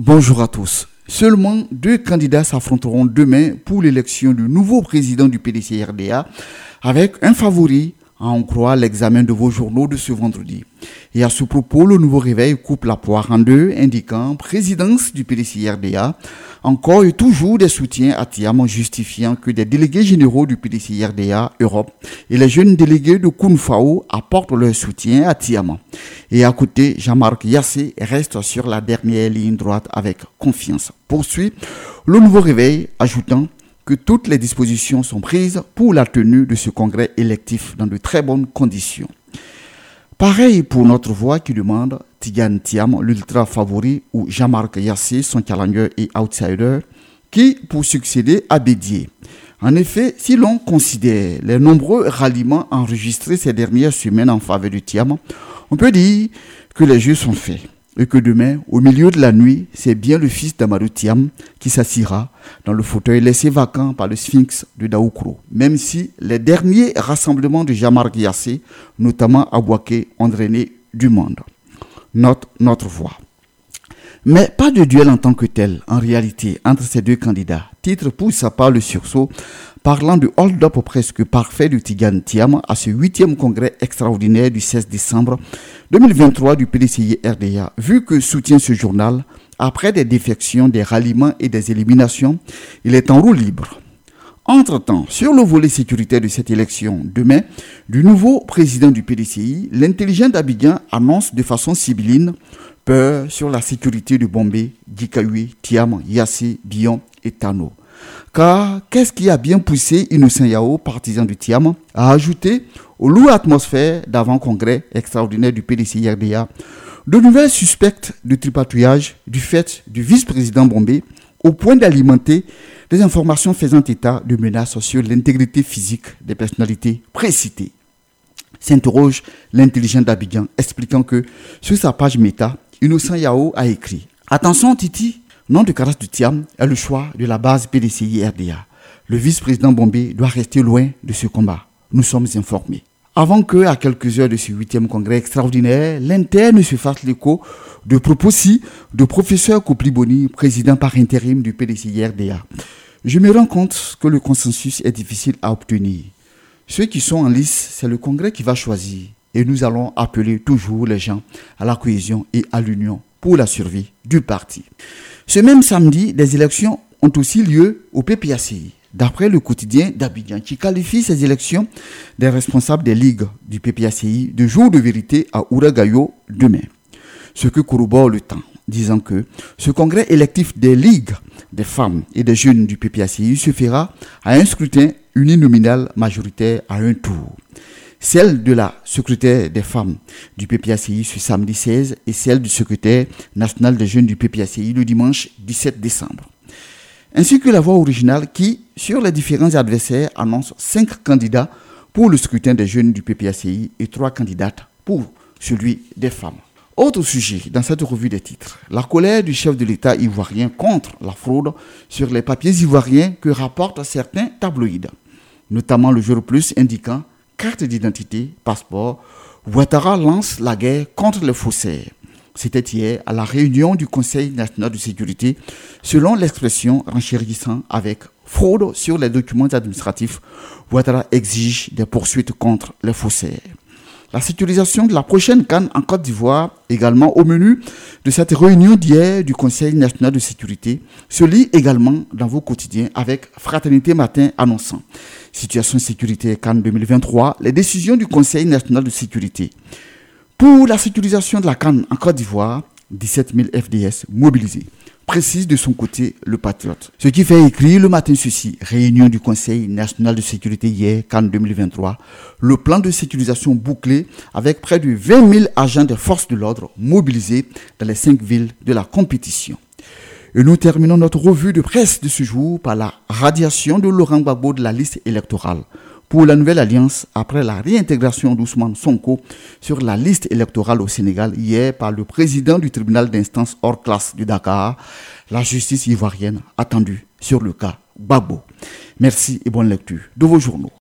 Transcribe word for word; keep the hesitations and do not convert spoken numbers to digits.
Bonjour à tous. Seulement deux candidats s'affronteront demain pour l'élection du nouveau président du P D C R D A avec un favori, à en croire l'examen de vos journaux de ce vendredi. Et à ce propos, le nouveau réveil coupe la poire en deux, indiquant présidence du P D C R D A, encore et toujours des soutiens à Thiam, justifiant que des délégués généraux du P D C R D A Europe et les jeunes délégués de Kounfao apportent leur soutien à Thiam. Et à côté, Jean-Marc Yassé reste sur la dernière ligne droite avec confiance. Poursuit le nouveau réveil, ajoutant que toutes les dispositions sont prises pour la tenue de ce congrès électif dans de très bonnes conditions. Pareil pour notre voix qui demande Tidjane Thiam, l'ultra favori, ou Jean-Marc Yassé, son challenger et outsider, qui pour succéder à Bédié. En effet, si l'on considère les nombreux ralliements enregistrés ces dernières semaines en faveur de Thiam, on peut dire que les jeux sont faits. Et que demain, au milieu de la nuit, c'est bien le fils d'Amadou Thiam qui s'assira dans le fauteuil laissé vacant par le sphinx de Daoukro. Même si les derniers rassemblements de Jean-Marc Yassé, notamment à Bouaké, ont drainé du monde. Note notre voix. Mais pas de duel en tant que tel, en réalité, entre ces deux candidats. Titre pour sa part le sursaut, parlant du hold-up presque parfait de Tidjane Thiam à ce huitième congrès extraordinaire du seize décembre deux mille vingt-trois du P D C R D A, vu que soutient ce journal, après des défections, des ralliements et des éliminations, il est en roue libre. Entre-temps, sur le volet sécuritaire de cette élection, demain, du nouveau président du P D C I, l'intelligent d'Abidjan annonce de façon sibylline peur sur la sécurité de Bombay, Dikawi, Thiam, Yassé, Bion et Tano. Car qu'est-ce qui a bien poussé Innocent Yao, partisan du Thiam, à ajouter au lourd atmosphère d'avant-congrès extraordinaire du P D C R D A de nouvelles suspectes de tripatouillage du fait du vice-président Bombay au point d'alimenter des informations faisant état de menaces sur l'intégrité physique des personnalités précitées. S'interroge l'intelligent d'Abidjan, expliquant que sur sa page méta, Innocent Yao a écrit « Attention Titi, nom de Karas du Thiam est le choix de la base P D C I R D A. Le vice-président Bombay doit rester loin de ce combat. Nous sommes informés. » Avant que, à quelques heures de ce huitième congrès extraordinaire, l'Inter ne se fasse l'écho de propos-ci de professeur Kopliboni, président par intérim du P D C I R D A. Je me rends compte que le consensus est difficile à obtenir. Ceux qui sont en lice, c'est le congrès qui va choisir. Et nous allons appeler toujours les gens à la cohésion et à l'union pour la survie du parti. Ce même samedi, des élections ont aussi lieu au P P A C I. D'après le quotidien d'Abidjan, qui qualifie ces élections des responsables des ligues du P P A C I de jour de vérité à Ouragayo demain. Ce que corrobore le temps, disant que ce congrès électif des ligues des femmes et des jeunes du P P A C I se fera à un scrutin uninominal majoritaire à un tour. Celle de la secrétaire des femmes du P P A C I ce samedi seize et celle du secrétaire national des jeunes du P P A C I le dimanche dix-sept décembre. Ainsi que la voix originale qui, sur les différents adversaires, annonce cinq candidats pour le scrutin des jeunes du P P A C I et trois candidates pour celui des femmes. Autre sujet dans cette revue des titres, la colère du chef de l'État ivoirien contre la fraude sur les papiers ivoiriens que rapportent certains tabloïds, notamment le Jour Plus indiquant carte d'identité, passeport, Ouattara lance la guerre contre les faussaires. C'était hier à la réunion du Conseil national de sécurité, selon l'expression renchérissant avec fraude sur les documents administratifs. Ouattara exige des poursuites contre les faussaires. La sécurisation de la prochaine CAN en Côte d'Ivoire, également au menu de cette réunion d'hier du Conseil national de sécurité, se lit également dans vos quotidiens avec Fraternité Matin annonçant situation sécurité CAN deux mille vingt-trois, les décisions du Conseil national de sécurité. Pour la sécurisation de la CAN en Côte d'Ivoire, dix-sept mille F D S mobilisés. Précise de son côté le Patriote. Ce qui fait écrire le matin ceci, réunion du Conseil national de sécurité hier, CAN deux mille vingt-trois, le plan de sécurisation bouclé avec près de vingt mille agents des forces de l'ordre mobilisés dans les cinq villes de la compétition. Et nous terminons notre revue de presse de ce jour par la radiation de Laurent Gbagbo de la liste électorale pour la nouvelle alliance après la réintégration d'Ousmane Sonko sur la liste électorale au Sénégal hier par le président du tribunal d'instance hors classe de Dakar, la justice ivoirienne attendue sur le cas Gbagbo. Merci et bonne lecture de vos journaux.